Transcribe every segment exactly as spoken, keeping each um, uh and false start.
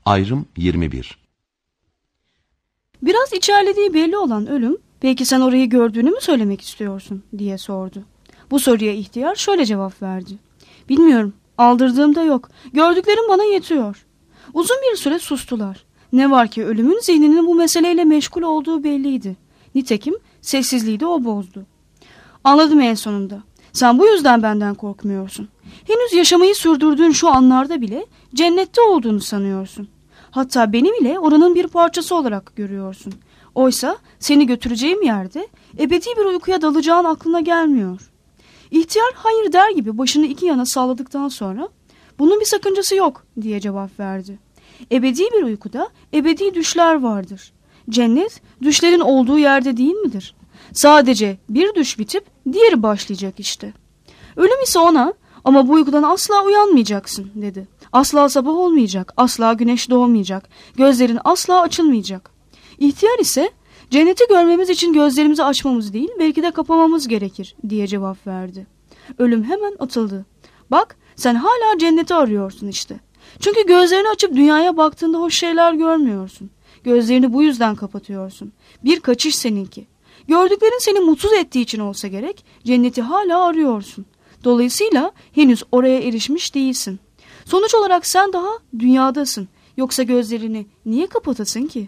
Ayrım yirmi bir. Biraz içerlediği belli olan ölüm, "Peki sen orayı gördüğünü mü söylemek istiyorsun?" diye sordu. Bu soruya ihtiyar şöyle cevap verdi. "Bilmiyorum, aldırdığım da yok. Gördüklerim bana yetiyor." Uzun bir süre sustular. Ne var ki ölümün zihninin bu meseleyle meşgul olduğu belliydi. Nitekim sessizliği de o bozdu. "Anladım en sonunda. Sen bu yüzden benden korkmuyorsun. Henüz yaşamayı sürdürdüğün şu anlarda bile cennette olduğunu sanıyorsun. Hatta beni bile oranın bir parçası olarak görüyorsun. Oysa seni götüreceğim yerde ebedi bir uykuya dalacağın aklına gelmiyor." İhtiyar hayır der gibi başını iki yana salladıktan sonra "Bunun bir sakıncası yok" diye cevap verdi. Ebedi bir uykuda ebedi düşler vardır. Cennet düşlerin olduğu yerde değil midir? Sadece bir düş bitip diğeri başlayacak işte. Ölüm ise ona "Ama bu uykudan asla uyanmayacaksın" dedi. "Asla sabah olmayacak, asla güneş doğmayacak, gözlerin asla açılmayacak." İhtiyar ise "Cenneti görmemiz için gözlerimizi açmamız değil, belki de kapamamız gerekir" diye cevap verdi. Ölüm hemen atıldı. "Bak, sen hala cenneti arıyorsun işte. Çünkü gözlerini açıp dünyaya baktığında hoş şeyler görmüyorsun. Gözlerini bu yüzden kapatıyorsun. Bir kaçış seninki. Gördüklerin seni mutsuz ettiği için olsa gerek, cenneti hala arıyorsun. Dolayısıyla henüz oraya erişmiş değilsin. Sonuç olarak sen daha dünyadasın. Yoksa gözlerini niye kapatasın ki?"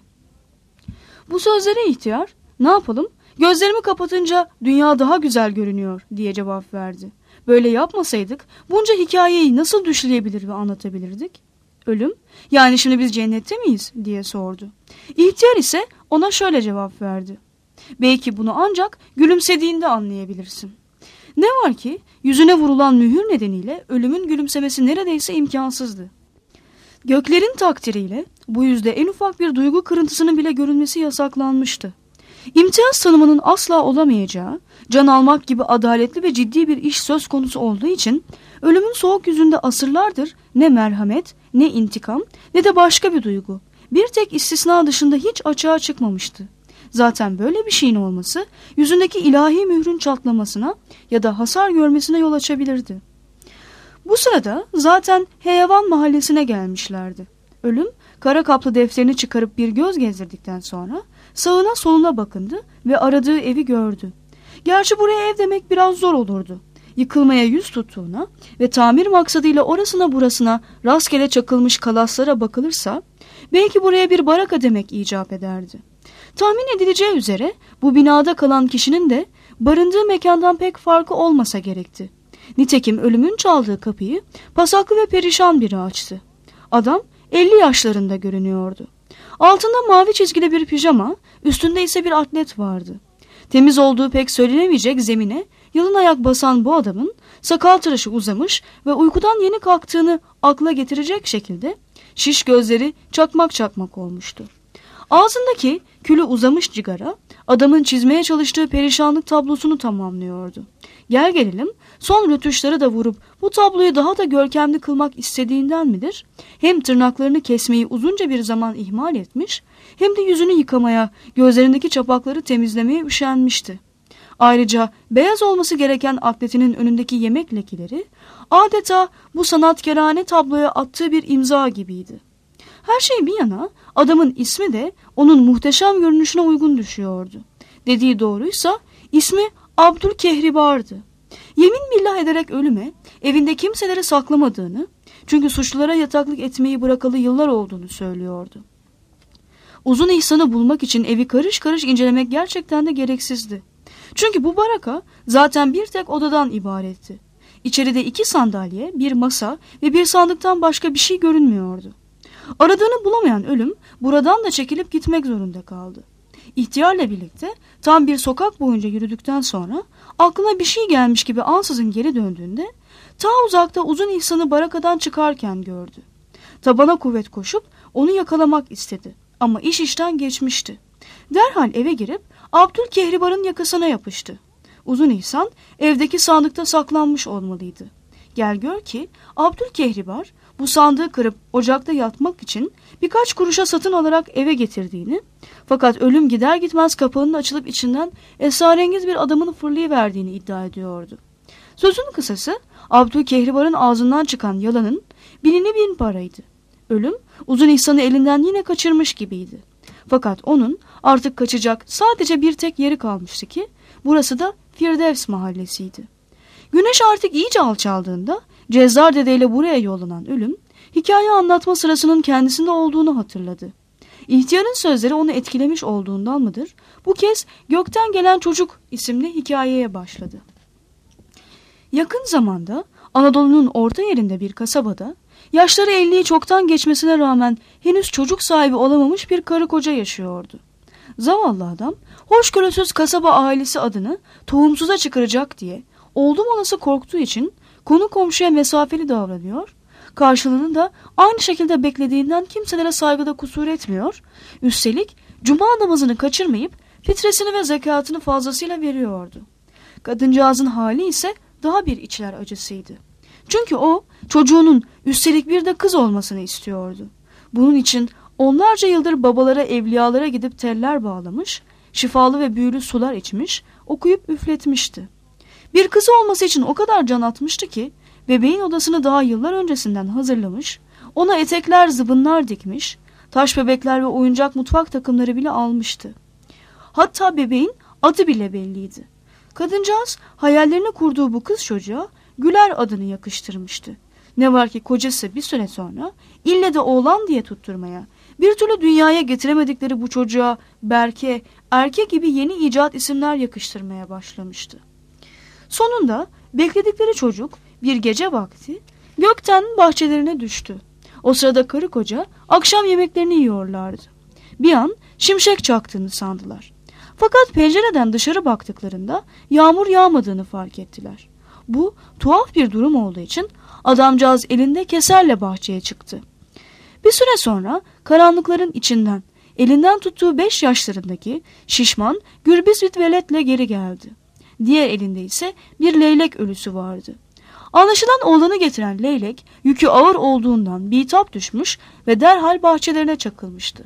Bu sözlere ihtiyar "Ne yapalım? Gözlerimi kapatınca dünya daha güzel görünüyor" diye cevap verdi. "Böyle yapmasaydık bunca hikayeyi nasıl düşleyebilir ve anlatabilirdik?" Ölüm "Yani şimdi biz cennette miyiz?" diye sordu. İhtiyar ise ona şöyle cevap verdi. "Belki bunu ancak gülümsediğinde anlayabilirsin. Ne var ki yüzüne vurulan mühür nedeniyle ölümün gülümsemesi neredeyse imkansızdı. Göklerin takdiriyle bu yüzde en ufak bir duygu kırıntısının bile görülmesi yasaklanmıştı. İmtiyaz tanımının asla olamayacağı, can almak gibi adaletli ve ciddi bir iş söz konusu olduğu için ölümün soğuk yüzünde asırlardır ne merhamet, ne intikam, ne de başka bir duygu, bir tek istisna dışında hiç açığa çıkmamıştı. Zaten böyle bir şeyin olması yüzündeki ilahi mührün çatlamasına ya da hasar görmesine yol açabilirdi. Bu sırada zaten Heyavan mahallesine gelmişlerdi. Ölüm kara kaplı defterini çıkarıp bir göz gezdirdikten sonra sağına soluna bakındı ve aradığı evi gördü. Gerçi buraya ev demek biraz zor olurdu. Yıkılmaya yüz tuttuğuna ve tamir maksadıyla orasına burasına rastgele çakılmış kalaslara bakılırsa belki buraya bir baraka demek icap ederdi. Tahmin edileceği üzere bu binada kalan kişinin de barındığı mekandan pek farkı olmasa gerekti. Nitekim ölümün çaldığı kapıyı pasaklı ve perişan biri açtı. Adam elli yaşlarında görünüyordu. Altında mavi çizgili bir pijama, üstünde ise bir atlet vardı. Temiz olduğu pek söylenemeyecek zemine yalın ayak basan bu adamın sakal tıraşı uzamış ve uykudan yeni kalktığını akla getirecek şekilde şiş gözleri çakmak çakmak olmuştu. Ağzındaki külü uzamış cigara adamın çizmeye çalıştığı perişanlık tablosunu tamamlıyordu. Gel gelelim son rötuşları da vurup bu tabloyu daha da görkemli kılmak istediğinden midir? Hem tırnaklarını kesmeyi uzunca bir zaman ihmal etmiş, hem de yüzünü yıkamaya, gözlerindeki çapakları temizlemeye üşenmişti. Ayrıca beyaz olması gereken atletinin önündeki yemek lekeleri adeta bu sanatkarane tabloya attığı bir imza gibiydi. Her şey bir yana adamın ismi de onun muhteşem görünüşüne uygun düşüyordu. Dediği doğruysa ismi Abdülkehribar'dı. Yemin billah ederek ölüme evinde kimseleri saklamadığını, çünkü suçlulara yataklık etmeyi bırakalı yıllar olduğunu söylüyordu. Uzun İhsan'ı bulmak için evi karış karış incelemek gerçekten de gereksizdi. Çünkü bu baraka zaten bir tek odadan ibaretti. İçeride iki sandalye, bir masa ve bir sandıktan başka bir şey görünmüyordu. Aradığını bulamayan ölüm buradan da çekilip gitmek zorunda kaldı. İhtiyarla birlikte tam bir sokak boyunca yürüdükten sonra aklına bir şey gelmiş gibi ansızın geri döndüğünde ta uzakta uzun İhsan'ı barakadan çıkarken gördü. Tabana kuvvet koşup onu yakalamak istedi ama iş işten geçmişti. Derhal eve girip Abdülkehribar'ın yakasına yapıştı. Uzun İhsan evdeki sandıkta saklanmış olmalıydı. Gel gör ki Abdülkehribar bu sandığı kırıp ocakta yatmak için birkaç kuruşa satın alarak eve getirdiğini, fakat ölüm gider gitmez kapağının açılıp içinden esrarengiz bir adamın fırlayıverdiğini iddia ediyordu. Sözün kısası Abdülkehribar'ın ağzından çıkan yalanın binini bin paraydı. Ölüm Uzun İhsan'ı elinden yine kaçırmış gibiydi. Fakat onun artık kaçacak sadece bir tek yeri kalmıştı ki burası da Firdevs mahallesiydi. Güneş artık iyice alçaldığında Cezzar dedeyle buraya yollanan ölüm hikaye anlatma sırasının kendisinde olduğunu hatırladı. İhtiyarın sözleri onu etkilemiş olduğundan mıdır? Bu kez Gökten Gelen Çocuk isimli hikayeye başladı. Yakın zamanda Anadolu'nun orta yerinde bir kasabada yaşları elliyi çoktan geçmesine rağmen henüz çocuk sahibi olamamış bir karı koca yaşıyordu. Zavallı adam hoşgörüsüz kasaba ailesi adını tohumsuza çıkaracak diye oldum olası korktuğu için konu komşuya mesafeli davranıyor, karşılığını da aynı şekilde beklediğinden kimselere saygıda kusur etmiyor, üstelik cuma namazını kaçırmayıp fitresini ve zekatını fazlasıyla veriyordu. Kadıncağızın hali ise daha bir içler acısıydı. Çünkü o çocuğunun üstelik bir de kız olmasını istiyordu. Bunun için onlarca yıldır babalara, evliyalara gidip teller bağlamış, şifalı ve büyülü sular içmiş, okuyup üfletmişti. Bir kızı olması için o kadar can atmıştı ki bebeğin odasını daha yıllar öncesinden hazırlamış, ona etekler, zıbınlar dikmiş, taş bebekler ve oyuncak mutfak takımları bile almıştı. Hatta bebeğin adı bile belliydi. Kadıncağız hayallerini kurduğu bu kız çocuğa Güler adını yakıştırmıştı. Ne var ki kocası bir süre sonra ille de oğlan diye tutturmaya, bir türlü dünyaya getiremedikleri bu çocuğa Berke, Erke gibi yeni icat isimler yakıştırmaya başlamıştı. Sonunda bekledikleri çocuk bir gece vakti gökten bahçelerine düştü. O sırada karı koca akşam yemeklerini yiyorlardı. Bir an şimşek çaktığını sandılar. Fakat pencereden dışarı baktıklarında yağmur yağmadığını fark ettiler. Bu tuhaf bir durum olduğu için adamcağız elinde keserle bahçeye çıktı. Bir süre sonra karanlıkların içinden elinden tuttuğu beş yaşlarındaki şişman gürbüz bir veletle geri geldi. Diğer elinde ise bir leylek ölüsü vardı. Anlaşılan oğlanı getiren leylek yükü ağır olduğundan bitap düşmüş ve derhal bahçelerine çakılmıştı.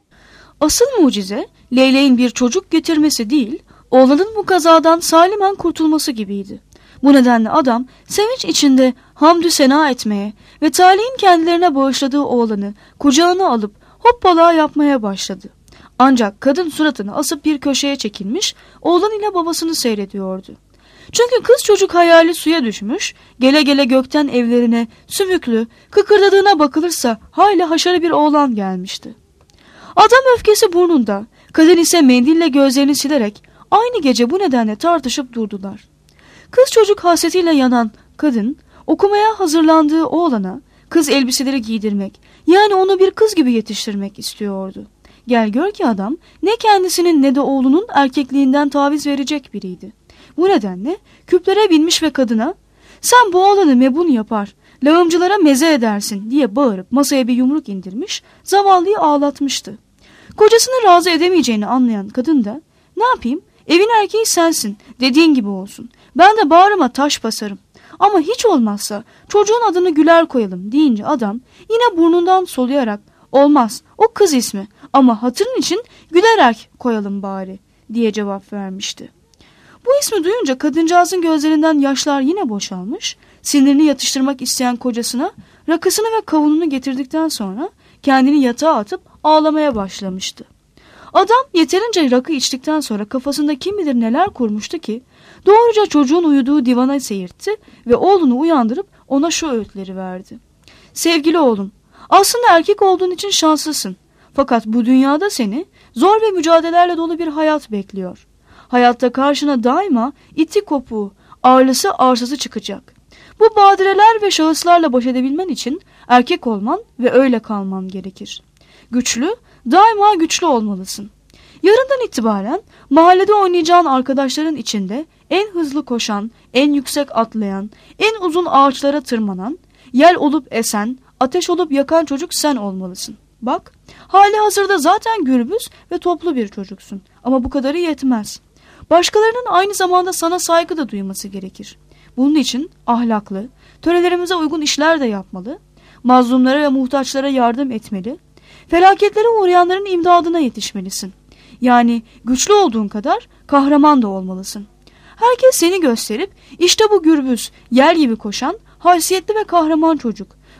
Asıl mucize leyleğin bir çocuk getirmesi değil, oğlanın bu kazadan salimen kurtulması gibiydi. Bu nedenle adam sevinç içinde hamdü sena etmeye ve talihin kendilerine bağışladığı oğlanı kucağına alıp hoppala yapmaya başladı. Ancak kadın suratını asıp bir köşeye çekilmiş, oğlan ile babasını seyrediyordu. Çünkü kız çocuk hayali suya düşmüş, gele gele gökten evlerine sümüklü, kıkırdadığına bakılırsa hayli haşarı bir oğlan gelmişti. Adam öfkesi burnunda, kadın ise mendille gözlerini silerek aynı gece bu nedenle tartışıp durdular. Kız çocuk hasretiyle yanan kadın, okumaya hazırlandığı oğlana kız elbiseleri giydirmek, yani onu bir kız gibi yetiştirmek istiyordu. Gel gör ki adam ne kendisinin ne de oğlunun erkekliğinden taviz verecek biriydi. Bu nedenle küplere binmiş ve kadına "Sen bu oğlanı mebun yapar, lağımcılara meze edersin" diye bağırıp masaya bir yumruk indirmiş, zavallıyı ağlatmıştı. Kocasını razı edemeyeceğini anlayan kadın da "Ne yapayım, evin erkeği sensin, dediğin gibi olsun. Ben de bağrıma taş basarım. Ama hiç olmazsa çocuğun adını Güler koyalım" deyince adam yine burnundan soluyarak "Olmaz, o kız ismi, ama hatırın için Gülererk koyalım bari" diye cevap vermişti. Bu ismi duyunca kadıncağızın gözlerinden yaşlar yine boşalmış, sinirini yatıştırmak isteyen kocasına rakısını ve kavununu getirdikten sonra kendini yatağa atıp ağlamaya başlamıştı. Adam yeterince rakı içtikten sonra kafasında kim bilir neler kurmuştu ki doğruca çocuğun uyuduğu divana seyirtti ve oğlunu uyandırıp ona şu öğütleri verdi. "Sevgili oğlum, aslında erkek olduğun için şanslısın. Fakat bu dünyada seni zor ve mücadelelerle dolu bir hayat bekliyor. Hayatta karşına daima iti kopuğu, ağırlısı arsası çıkacak. Bu badireler ve şahıslarla baş edebilmen için erkek olman ve öyle kalman gerekir. Güçlü, daima güçlü olmalısın. Yarından itibaren mahallede oynayacağın arkadaşların içinde en hızlı koşan, en yüksek atlayan, en uzun ağaçlara tırmanan, yel olup esen, ateş olup yakan çocuk sen olmalısın. Bak, hali hazırda zaten gürbüz ve toplu bir çocuksun. Ama bu kadarı yetmez. Başkalarının aynı zamanda sana saygı da duyması gerekir. Bunun için ahlaklı, törelerimize uygun işler de yapmalı, mazlumlara ve muhtaçlara yardım etmeli, felaketlere uğrayanların imdadına yetişmelisin. Yani güçlü olduğun kadar kahraman da olmalısın. Herkes seni gösterip işte bu gürbüz, yel gibi koşan, haysiyetli ve kahraman çocuk.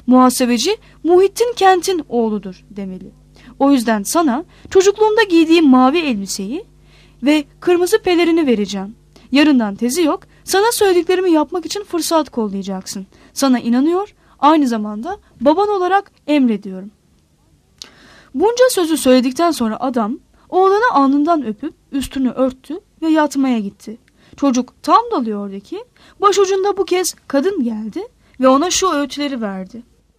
Muhasebeci Muhittin Kent'in oğludur demeli. O yüzden sana çocukluğumda giydiğim mavi elbiseyi ve kırmızı pelerini vereceğim. Yarından tezi yok, sana söylediklerimi yapmak için fırsat kollayacaksın. Sana inanıyor, aynı zamanda baban olarak emrediyorum. Bunca sözü söyledikten sonra adam oğlanı alnından öpüp üstünü örttü ve yatmaya gitti. Çocuk tam dalıyordu ki başucunda bu kez kadın geldi ve ona şu öğütleri verdi.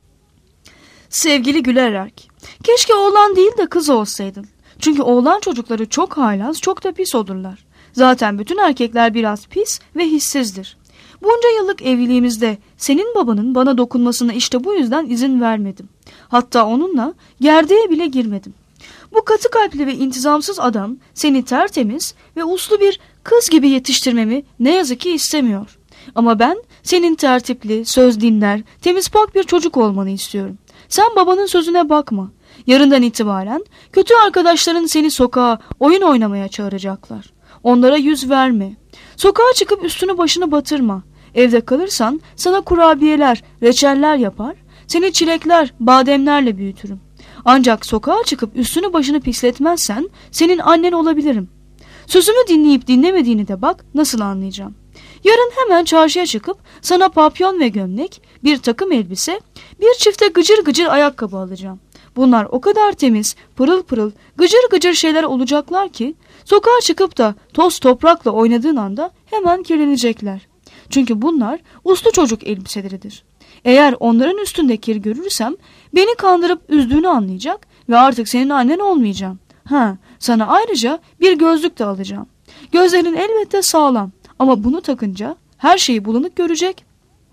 Sevgili Gülererk, keşke oğlan değil de kız olsaydın. Çünkü oğlan çocukları çok haylaz, çok da pis olurlar. Zaten bütün erkekler biraz pis ve hissizdir. Bunca yıllık evliliğimizde senin babanın bana dokunmasına işte bu yüzden izin vermedim. Hatta onunla gerdeğe bile girmedim. Bu katı kalpli ve intizamsız adam seni tertemiz ve uslu bir kız gibi yetiştirmemi ne yazık ki istemiyor. Ama ben senin tertipli, söz dinler, temiz pak bir çocuk olmanı istiyorum. Sen babanın sözüne bakma. Yarından itibaren kötü arkadaşların seni sokağa oyun oynamaya çağıracaklar. Onlara yüz verme. Sokağa çıkıp üstünü başını batırma. Evde kalırsan sana kurabiyeler, reçeller yapar, seni çilekler, bademlerle büyütürüm. Ancak sokağa çıkıp üstünü başını pisletmezsen senin annen olabilirim. Sözümü dinleyip dinlemediğini de bak nasıl anlayacağım. Yarın hemen çarşıya çıkıp sana papyon ve gömlek, bir takım elbise, bir çifte gıcır gıcır ayakkabı alacağım. Bunlar o kadar temiz, pırıl pırıl, gıcır gıcır şeyler olacaklar ki sokağa çıkıp da toz toprakla oynadığın anda hemen kirlenecekler. Çünkü bunlar uslu çocuk elbiseleridir. Eğer onların üstünde kir görürsem beni kandırıp üzdüğünü anlayacak ve artık senin annen olmayacağım. Ha, sana ayrıca bir gözlük de alacağım. Gözlerin elbette sağlam ama bunu takınca her şeyi bulanık görecek.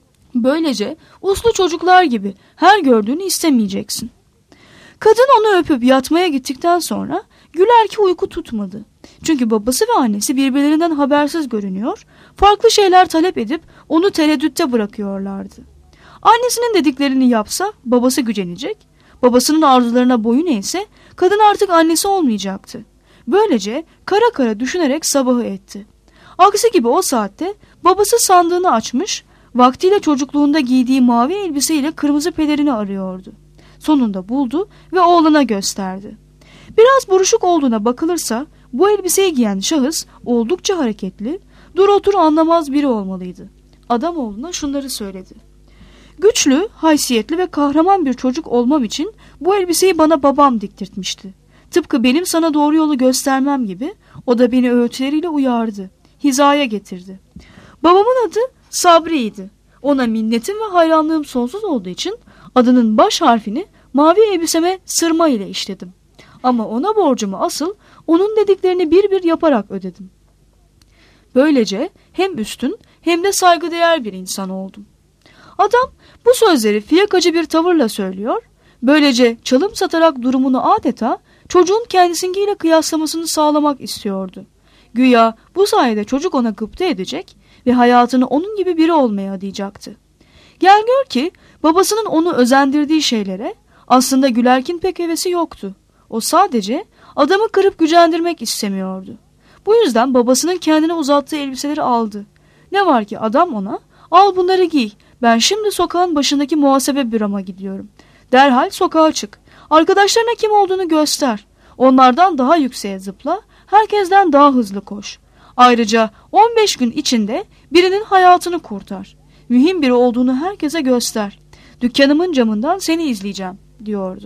Böylece uslu çocuklar gibi her gördüğünü istemeyeceksin. Kadın onu öpüp yatmaya gittikten sonra Güler ki uyku tutmadı. Çünkü babası ve annesi birbirlerinden habersiz görünüyor, farklı şeyler talep edip onu tereddütte bırakıyorlardı. Annesinin dediklerini yapsa babası gücenecek, babasının arzularına boyun eğse kadın artık annesi olmayacaktı. Böylece kara kara düşünerek sabahı etti. Aksi gibi o saatte babası sandığını açmış, vaktiyle çocukluğunda giydiği mavi elbiseyle kırmızı pelerini arıyordu. Sonunda buldu ve oğluna gösterdi. Biraz buruşuk olduğuna bakılırsa bu elbiseyi giyen şahıs oldukça hareketli, dur otur anlamaz biri olmalıydı. Adam oğluna şunları söyledi. Güçlü, haysiyetli ve kahraman bir çocuk olmam için bu elbiseyi bana babam diktirtmişti. Tıpkı benim sana doğru yolu göstermem gibi o da beni öğütleriyle uyardı, hizaya getirdi. Babamın adı Sabri'ydi. Ona minnetim ve hayranlığım sonsuz olduğu için adının baş harfini mavi elbiseme sırma ile işledim. Ama ona borcumu asıl onun dediklerini bir bir yaparak ödedim. Böylece hem üstün hem de saygıdeğer bir insan oldum. Adam bu sözleri fiyakacı bir tavırla söylüyor, böylece çalım satarak durumunu adeta çocuğun kendisininkiyle kıyaslamasını sağlamak istiyordu. Güya bu sayede çocuk ona gıpta edecek ve hayatını onun gibi biri olmaya adayacaktı. Gel gör ki babasının onu özendirdiği şeylere aslında Gülerk'in pek hevesi yoktu. O sadece adamı kırıp gücendirmek istemiyordu. Bu yüzden babasının kendine uzattığı elbiseleri aldı. Ne var ki adam ona, al bunları giy, ben şimdi sokağın başındaki muhasebe büroma gidiyorum. Derhal sokağa çık, arkadaşlarına kim olduğunu göster. Onlardan daha yükseğe zıpla, herkesten daha hızlı koş. Ayrıca on beş gün içinde birinin hayatını kurtar. Mühim biri olduğunu herkese göster. Dükkanımın camından seni izleyeceğim, diyordu.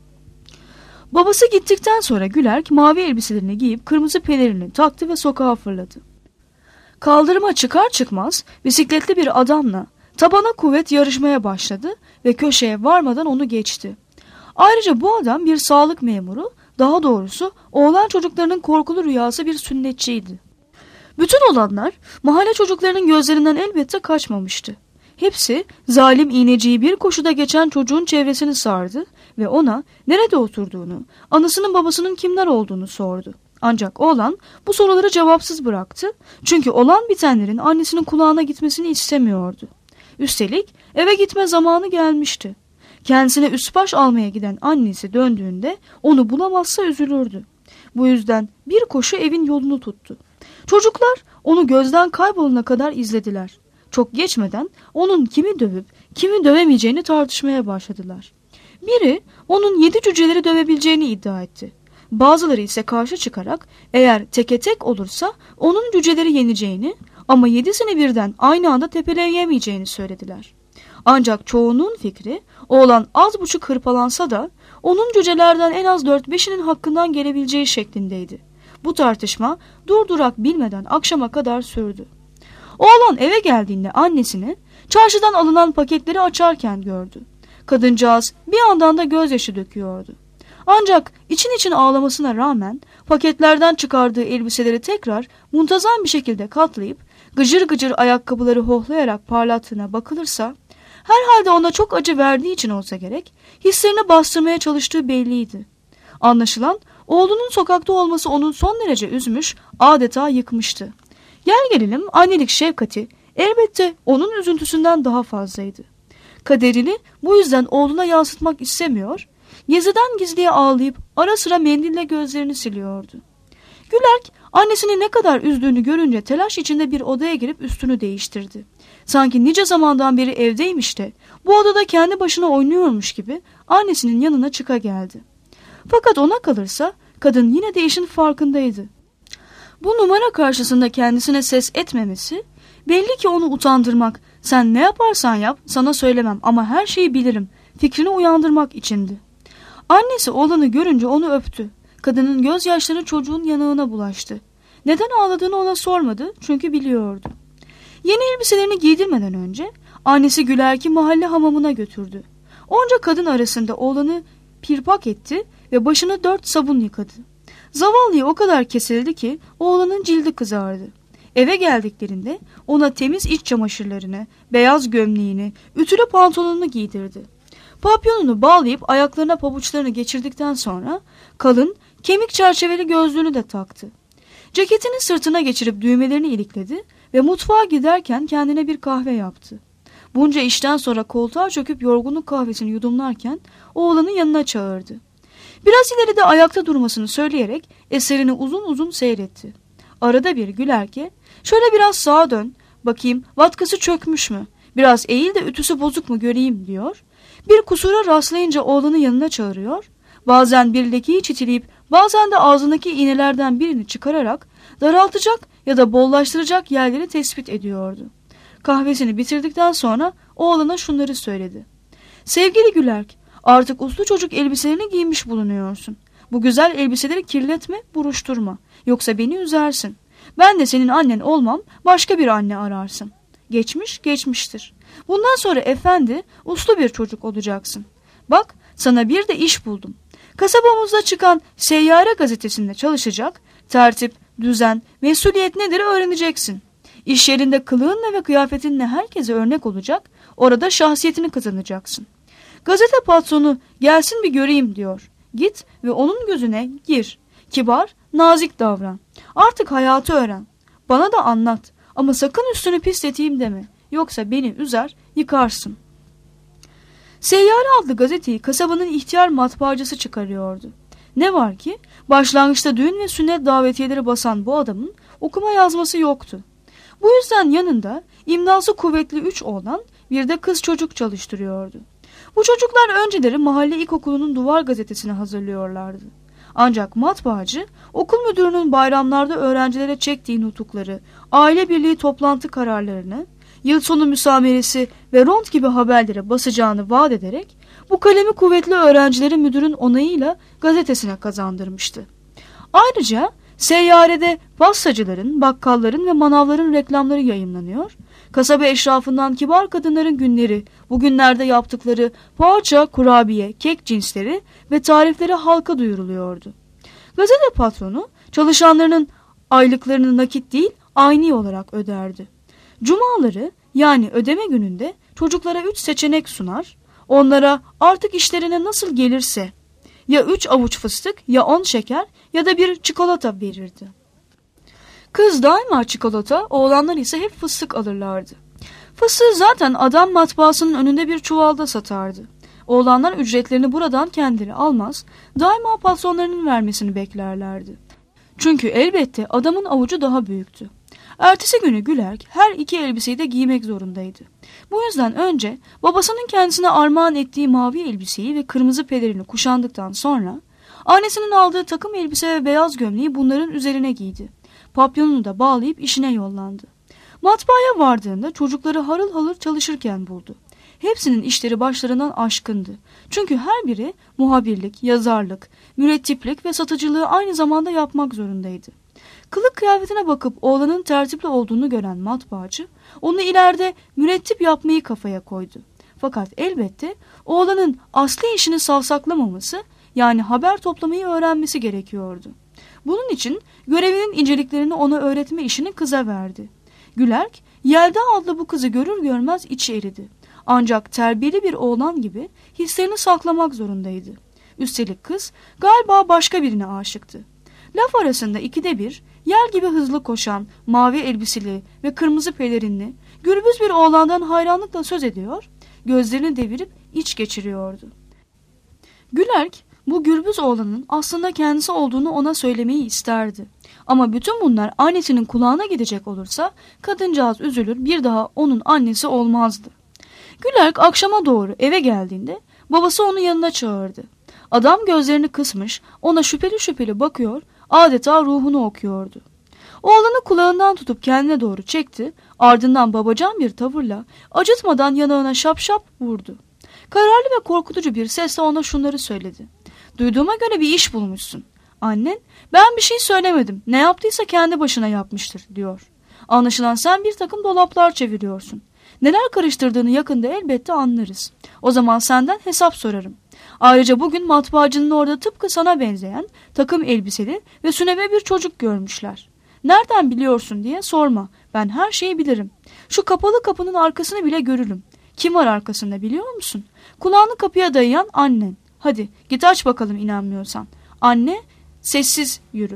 Babası gittikten sonra Gülerk mavi elbiselerini giyip kırmızı pelerini taktı ve sokağa fırladı. Kaldırıma çıkar çıkmaz bisikletli bir adamla tabana kuvvet yarışmaya başladı ve köşeye varmadan onu geçti. Ayrıca bu adam bir sağlık memuru, daha doğrusu oğlan çocuklarının korkulu rüyası bir sünnetçiydi. Bütün olanlar mahalle çocuklarının gözlerinden elbette kaçmamıştı. Hepsi zalim iğneciyi bir koşuda geçen çocuğun çevresini sardı ve ona nerede oturduğunu, anasının babasının kimler olduğunu sordu. Ancak oğlan bu soruları cevapsız bıraktı, çünkü olan bitenlerin annesinin kulağına gitmesini istemiyordu. Üstelik eve gitme zamanı gelmişti. Kendisine üst baş almaya giden annesi döndüğünde onu bulamazsa üzülürdü. Bu yüzden bir koşu evin yolunu tuttu. Çocuklar onu gözden kaybolana kadar izlediler. Çok geçmeden onun kimi dövüp kimi dövemeyeceğini tartışmaya başladılar. Biri onun yedi cüceleri dövebileceğini iddia etti. Bazıları ise karşı çıkarak eğer teke tek olursa onun cüceleri yeneceğini ama yedisini birden aynı anda tepeleyemeyeceğini söylediler. Ancak çoğunun fikri oğlan az buçuk hırpalansa da onun cücelerden en az dört beşinin hakkından gelebileceği şeklindeydi. Bu tartışma durdurak bilmeden akşama kadar sürdü. Oğlan eve geldiğinde annesini çarşıdan alınan paketleri açarken gördü. Kadıncağız bir yandan da gözyaşı döküyordu. Ancak için için ağlamasına rağmen paketlerden çıkardığı elbiseleri tekrar muntazam bir şekilde katlayıp gıcır gıcır ayakkabıları hohlayarak parlattığına bakılırsa, herhalde ona çok acı verdiği için olsa gerek, hislerini bastırmaya çalıştığı belliydi. Anlaşılan oğlunun sokakta olması onu son derece üzmüş, adeta yıkmıştı. Gel gelelim annelik şefkati elbette onun üzüntüsünden daha fazlaydı. Kaderini bu yüzden oğluna yansıtmak istemiyor, geziden gizliye ağlayıp ara sıra mendille gözlerini siliyordu. Gülerk annesini ne kadar üzdüğünü görünce telaş içinde bir odaya girip üstünü değiştirdi. Sanki nice zamandan beri evdeymiş de bu odada kendi başına oynuyormuş gibi annesinin yanına çıka geldi. Fakat ona kalırsa kadın yine de işin farkındaydı. Bu numara karşısında kendisine ses etmemesi, belli ki onu utandırmak, sen ne yaparsan yap sana söylemem ama her şeyi bilirim fikrini uyandırmak içindi. Annesi oğlanı görünce onu öptü. Kadının gözyaşları çocuğun yanağına bulaştı. Neden ağladığını ona sormadı çünkü biliyordu. Yeni elbiselerini giydirmeden önce annesi Gülerk'i mahalle hamamına götürdü. Onca kadın arasında oğlanı pirpak etti ve başını dört sabun yıkadı. Zavallıyı o kadar kesildi ki oğlanın cildi kızardı. Eve geldiklerinde ona temiz iç çamaşırlarını, beyaz gömleğini, ütülü pantolonunu giydirdi. Papyonunu bağlayıp ayaklarına pabuçlarını geçirdikten sonra kalın, kemik çerçeveli gözlüğünü de taktı. Ceketini sırtına geçirip düğmelerini ilikledi ve mutfağa giderken kendine bir kahve yaptı. Bunca işten sonra koltuğa çöküp yorgunluk kahvesini yudumlarken oğlanın yanına çağırdı. Biraz ileride ayakta durmasını söyleyerek eserini uzun uzun seyretti. Arada bir Gülerk'e şöyle biraz sağa dön, bakayım vatkası çökmüş mü, biraz eğil de ütüsü bozuk mu göreyim diyor. Bir kusura rastlayınca oğlanı yanına çağırıyor, bazen bir lekeyi çitileyip bazen de ağzındaki iğnelerden birini çıkararak daraltacak ya da bollaştıracak yerleri tespit ediyordu. Kahvesini bitirdikten sonra oğlana şunları söyledi. Sevgili Gülerk, artık uslu çocuk elbiselerini giymiş bulunuyorsun. Bu güzel elbiseleri kirletme, buruşturma. Yoksa beni üzersin. Ben de senin annen olmam, başka bir anne ararsın. Geçmiş, geçmiştir. Bundan sonra efendi, uslu bir çocuk olacaksın. Bak, sana bir de iş buldum. Kasabamızda çıkan Seyyare gazetesinde çalışacak, tertip, düzen, mesuliyet nedir öğreneceksin. İş yerinde kılığınla ve kıyafetinle herkese örnek olacak, orada şahsiyetini kazanacaksın. Gazete patronu gelsin bir göreyim diyor. Git ve onun gözüne gir. Kibar, nazik davran. Artık hayatı öğren. Bana da anlat. Ama sakın üstünü pisleteyim deme. Yoksa beni üzer, yıkarsın. Seyyare adlı gazeteyi kasabanın ihtiyar matbaacısı çıkarıyordu. Ne var ki başlangıçta düğün ve sünnet davetiyeleri basan bu adamın okuma yazması yoktu. Bu yüzden yanında imdası kuvvetli üç oğlan bir de kız çocuk çalıştırıyordu. Bu çocuklar önceleri mahalle ilkokulunun duvar gazetesini hazırlıyorlardı. Ancak matbaacı okul müdürünün bayramlarda öğrencilere çektiği nutukları, aile birliği toplantı kararlarını, yıl sonu müsameresi ve ront gibi haberlere basacağını vaat ederek bu kalemi kuvvetli öğrencileri müdürün onayıyla gazetesine kazandırmıştı. Ayrıca seyyarede pastacıların, bakkalların ve manavların reklamları yayınlanıyor, kasaba eşrafından kibar kadınların günleri, bugünlerde yaptıkları poğaça, kurabiye, kek cinsleri ve tarifleri halka duyuruluyordu. Gazete patronu çalışanlarının aylıklarını nakit değil ayni olarak öderdi. Cumaları yani ödeme gününde çocuklara üç seçenek sunar, onlara artık işlerine nasıl gelirse ya üç avuç fıstık ya on şeker ya da bir çikolata verirdi. Kız daima çikolata, oğlanlar ise hep fıstık alırlardı. Fıstığı zaten adam matbaasının önünde bir çuvalda satardı. Oğlanlar ücretlerini buradan kendileri almaz, daima patronlarının vermesini beklerlerdi. Çünkü elbette adamın avucu daha büyüktü. Ertesi günü Gülerk her iki elbiseyi de giymek zorundaydı. Bu yüzden önce babasının kendisine armağan ettiği mavi elbiseyi ve kırmızı pelerini kuşandıktan sonra annesinin aldığı takım elbise ve beyaz gömleği bunların üzerine giydi. Papyonunu da bağlayıp işine yollandı. Matbaaya vardığında çocukları harıl harıl çalışırken buldu. Hepsinin işleri başlarından aşkındı. Çünkü her biri muhabirlik, yazarlık, mürettiplik ve satıcılığı aynı zamanda yapmak zorundaydı. Kılık kıyafetine bakıp oğlanın tertipli olduğunu gören matbaacı, onu ileride mürettip yapmayı kafaya koydu. Fakat elbette oğlanın asli işini savsaklamaması, yani haber toplamayı öğrenmesi gerekiyordu. Bunun için görevinin inceliklerini ona öğretme işini kıza verdi. Gülerk, Yelda adlı bu kızı görür görmez içi eridi. Ancak terbiyeli bir oğlan gibi hislerini saklamak zorundaydı. Üstelik kız galiba başka birine aşıktı. Laf arasında ikide bir yel gibi hızlı koşan mavi elbiseli ve kırmızı pelerinli gürbüz bir oğlandan hayranlıkla söz ediyor, gözlerini devirip iç geçiriyordu. Gülerk bu gürbüz oğlanın aslında kendisi olduğunu ona söylemeyi isterdi. Ama bütün bunlar annesinin kulağına gidecek olursa kadıncağız üzülür, bir daha onun annesi olmazdı. Gülerk akşama doğru eve geldiğinde babası onu yanına çağırdı. Adam gözlerini kısmış, ona şüpheli şüpheli bakıyor, adeta ruhunu okuyordu. Oğlanı kulağından tutup kendine doğru çekti, ardından babacan bir tavırla acıtmadan yanağına şap şap vurdu. Kararlı ve korkutucu bir sesle ona şunları söyledi. Duyduğuma göre bir iş bulmuşsun. Annen, ben bir şey söylemedim, ne yaptıysa kendi başına yapmıştır diyor. Anlaşılan sen bir takım dolaplar çeviriyorsun. Neler karıştırdığını yakında elbette anlarız. O zaman senden hesap sorarım. Ayrıca bugün matbaacının orada tıpkı sana benzeyen takım elbiseli ve süneve bir çocuk görmüşler. Nereden biliyorsun diye sorma. Ben her şeyi bilirim. Şu kapalı kapının arkasını bile görürüm. Kim var arkasında biliyor musun? Kulağını kapıya dayayan annen. Hadi git aç bakalım inanmıyorsan. Anne, sessiz yürü.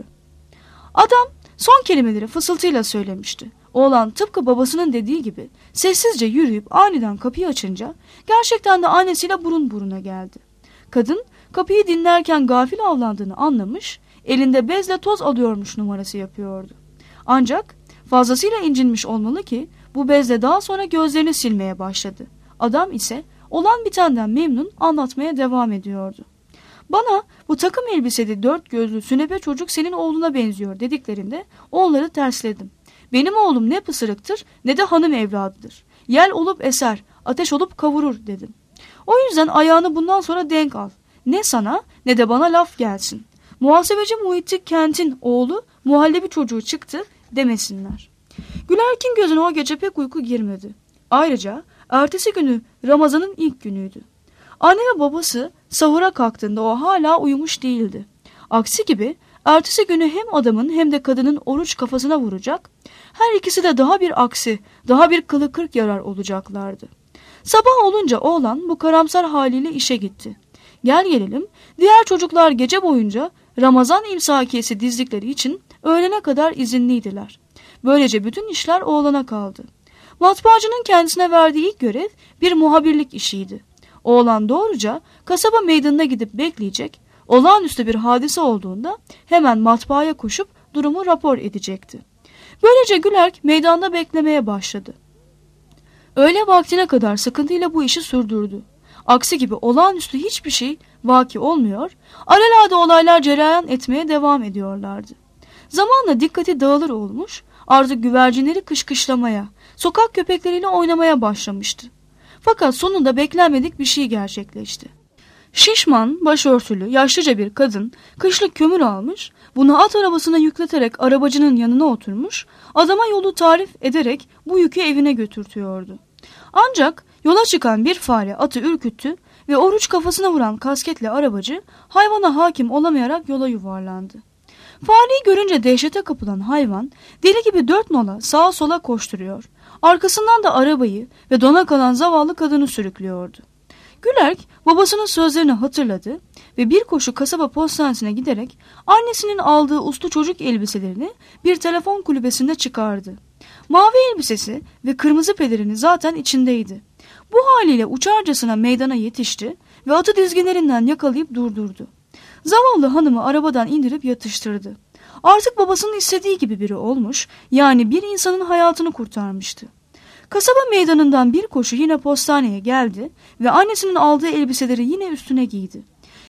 Adam son kelimeleri fısıltıyla söylemişti. Oğlan tıpkı babasının dediği gibi sessizce yürüyüp aniden kapıyı açınca gerçekten de annesiyle burun buruna geldi. Kadın kapıyı dinlerken gafil avlandığını anlamış, elinde bezle toz alıyormuş numarası yapıyordu. Ancak fazlasıyla incinmiş olmalı ki bu bezle daha sonra gözlerini silmeye başladı. Adam ise olan bitenden memnun anlatmaya devam ediyordu. Bana bu takım elbiseli dört gözlü sünepe çocuk senin oğluna benziyor dediklerinde onları tersledim. Benim oğlum ne pısırıktır ne de hanım evladıdır. Yel olup eser, ateş olup kavurur dedim. O yüzden ayağını bundan sonra denk al. Ne sana ne de bana laf gelsin. Muhasebeci Muhittin Kent'in oğlu muhallebi çocuğu çıktı demesinler. Gülerk'in gözüne o gece pek uyku girmedi. Ayrıca ertesi günü Ramazan'ın ilk günüydü. Anne ve babası sahura kalktığında o hala uyumuş değildi. Aksi gibi ertesi günü hem adamın hem de kadının oruç kafasına vuracak, her ikisi de daha bir aksi, daha bir kılı kırk yarar olacaklardı. Sabah olunca oğlan bu karamsar haliyle işe gitti. Gel gelelim, diğer çocuklar gece boyunca Ramazan imsakiyesi dizdikleri için öğlene kadar izinliydiler. Böylece bütün işler oğlana kaldı. Matbaacının kendisine verdiği ilk görev bir muhabirlik işiydi. Oğlan doğruca kasaba meydanına gidip bekleyecek, olağanüstü bir hadise olduğunda hemen matbaaya koşup durumu rapor edecekti. Böylece Gülerk meydanda beklemeye başladı. Öğle vaktine kadar sıkıntıyla bu işi sürdürdü. Aksi gibi olağanüstü hiçbir şey vaki olmuyor, alelade olaylar cereyan etmeye devam ediyorlardı. Zamanla dikkati dağılır olmuş, artık güvercinleri kışkışlamaya, sokak köpekleriyle oynamaya başlamıştı. Fakat sonunda beklenmedik bir şey gerçekleşti. Şişman, başörtülü, yaşlıca bir kadın kışlık kömür almış, bunu at arabasına yükleterek arabacının yanına oturmuş, adama yolu tarif ederek bu yükü evine götürtüyordu. Ancak yola çıkan bir fare atı ürküttü ve oruç kafasına vuran kasketli arabacı hayvana hakim olamayarak yola yuvarlandı. Fareyi görünce dehşete kapılan hayvan deli gibi dört nala sağa sola koşturuyor, arkasından da arabayı ve dona kalan zavallı kadını sürüklüyordu. Gülerk babasının sözlerini hatırladı ve bir koşu kasaba postanesine giderek annesinin aldığı uslu çocuk elbiselerini bir telefon kulübesinde çıkardı. Mavi elbisesi ve kırmızı pelerini zaten içindeydi. Bu haliyle uçarcasına meydana yetişti ve atı dizginlerinden yakalayıp durdurdu. Zavallı hanımı arabadan indirip yatıştırdı. Artık babasının istediği gibi biri olmuş, yani bir insanın hayatını kurtarmıştı. Kasaba meydanından bir koşu yine postaneye geldi ve annesinin aldığı elbiseleri yine üstüne giydi.